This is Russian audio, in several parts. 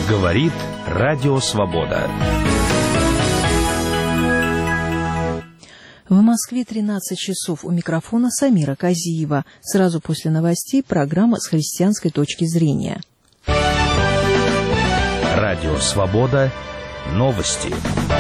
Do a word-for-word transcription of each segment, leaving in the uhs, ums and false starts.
Говорит Радио Свобода. В Москве тринадцать часов. У микрофона Самира Казиева. Сразу после новостей программа с христианской точки зрения. Радио Свобода. Новости.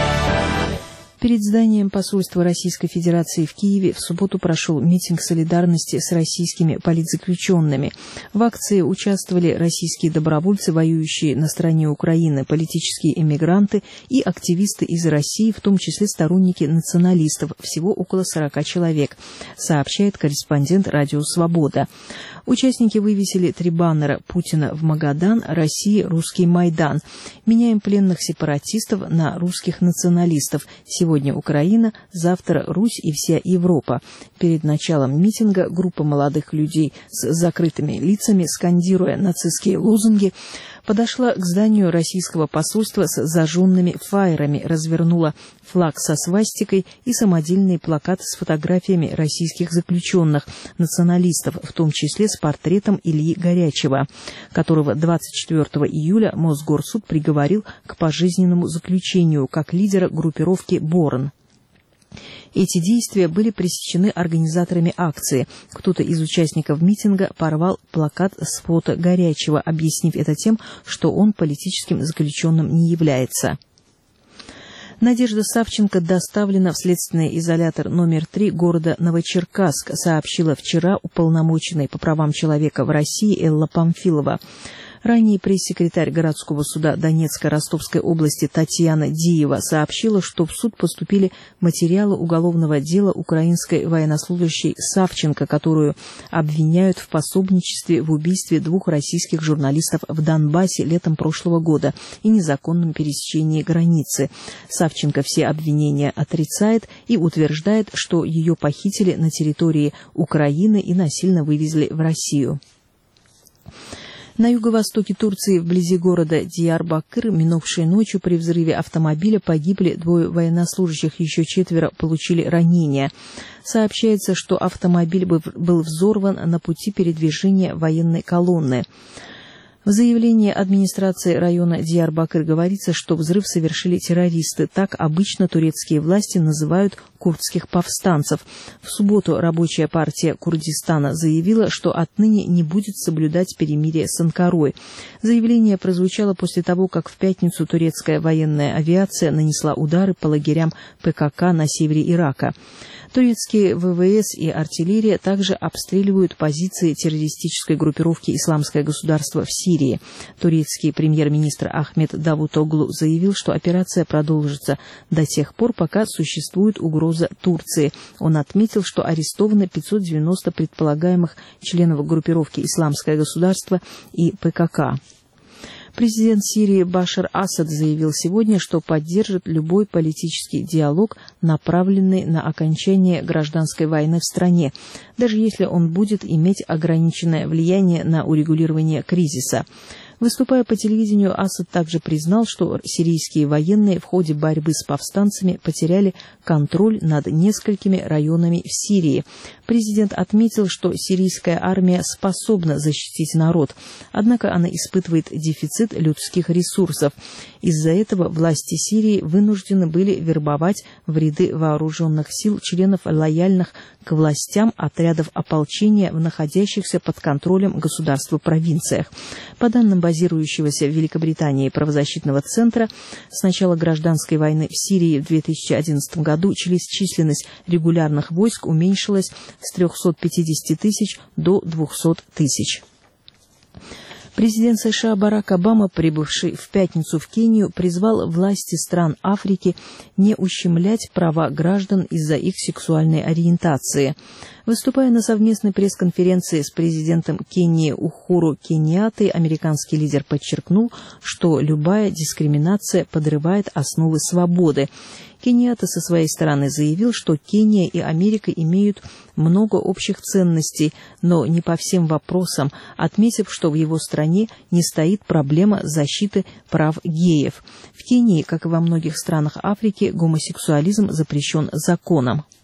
Перед зданием посольства Российской Федерации в Киеве в субботу прошел митинг солидарности с российскими политзаключенными. В акции участвовали российские добровольцы, воюющие на стороне Украины, политические эмигранты и активисты из России, в том числе сторонники националистов, всего около сорока человек, сообщает корреспондент «Радио Свобода». Участники вывесили три баннера: «Путина в Магадан», «Россия, русский Майдан». «Меняем пленных сепаратистов на русских националистов». Сегодня Украина, завтра Русь и вся Европа. Перед началом митинга группа молодых людей с закрытыми лицами, скандируя нацистские лозунги, подошла к зданию российского посольства с зажженными фаерами, развернула флаг со свастикой и самодельные плакаты с фотографиями российских заключенных, националистов, в том числе с портретом Ильи Горячева, которого двадцать четвёртого июля Мосгорсуд приговорил к пожизненному заключению как лидера группировки «Борн». Эти действия были пресечены организаторами акции. Кто-то из участников митинга порвал плакат с фото Горячева, объяснив это тем, что он политическим заключенным не является. Надежда Савченко доставлена в следственный изолятор номер три города Новочеркасск, сообщила вчера уполномоченная по правам человека в России Элла Памфилова. Ранее пресс-секретарь городского суда Донецко-Ростовской области Татьяна Диева сообщила, что в суд поступили материалы уголовного дела украинской военнослужащей Савченко, которую обвиняют в пособничестве в убийстве двух российских журналистов в Донбассе летом прошлого года и незаконном пересечении границы. Савченко все обвинения отрицает и утверждает, что ее похитили на территории Украины и насильно вывезли в Россию. На юго-востоке Турции, вблизи города Диярбакыр, минувшей ночью при взрыве автомобиля погибли двое военнослужащих, еще четверо получили ранения. Сообщается, что автомобиль был взорван на пути передвижения военной колонны. В заявлении администрации района Диярбакыр говорится, что взрыв совершили террористы. Так обычно турецкие власти называют курдских повстанцев. В субботу рабочая партия Курдистана заявила, что отныне не будет соблюдать перемирие с Анкарой. Заявление прозвучало после того, как в пятницу турецкая военная авиация нанесла удары по лагерям ПКК на севере Ирака. Турецкие ВВС и артиллерия также обстреливают позиции террористической группировки «Исламское государство» в Сирии. Турецкий премьер-министр Ахмед Давутоглу заявил, что операция продолжится до тех пор, пока существует угроза Турции. Он отметил, что арестовано пятьсот девяносто предполагаемых членов группировки «Исламское государство» и ПКК. Президент Сирии Башар Асад заявил сегодня, что поддержит любой политический диалог, направленный на окончание гражданской войны в стране, даже если он будет иметь ограниченное влияние на урегулирование кризиса. Выступая по телевидению, Асад также признал, что сирийские военные в ходе борьбы с повстанцами потеряли контроль над несколькими районами в Сирии. Президент отметил, что сирийская армия способна защитить народ, однако она испытывает дефицит людских ресурсов. Из-за этого власти Сирии вынуждены были вербовать в ряды вооруженных сил членов лояльных к властям отрядов ополчения в находящихся под контролем государства провинциях. По данным базирующегося в Великобритании правозащитного центра, с начала гражданской войны в Сирии в две тысячи одиннадцатом году численность регулярных войск уменьшилась с трёхсот пятидесяти тысяч до двухсот тысяч. Президент США Барак Обама, прибывший в пятницу в Кению, призвал власти стран Африки не ущемлять права граждан из-за их сексуальной ориентации. Выступая на совместной пресс-конференции с президентом Кении Ухуру Кеньяттой, американский лидер подчеркнул, что любая дискриминация подрывает основы свободы. Кеньятта со своей стороны заявил, что Кения и Америка имеют много общих ценностей, но не по всем вопросам, отметив, что в его стране не стоит проблема защиты прав геев. В Кении, как и во многих странах Африки, гомосексуализм запрещен законом.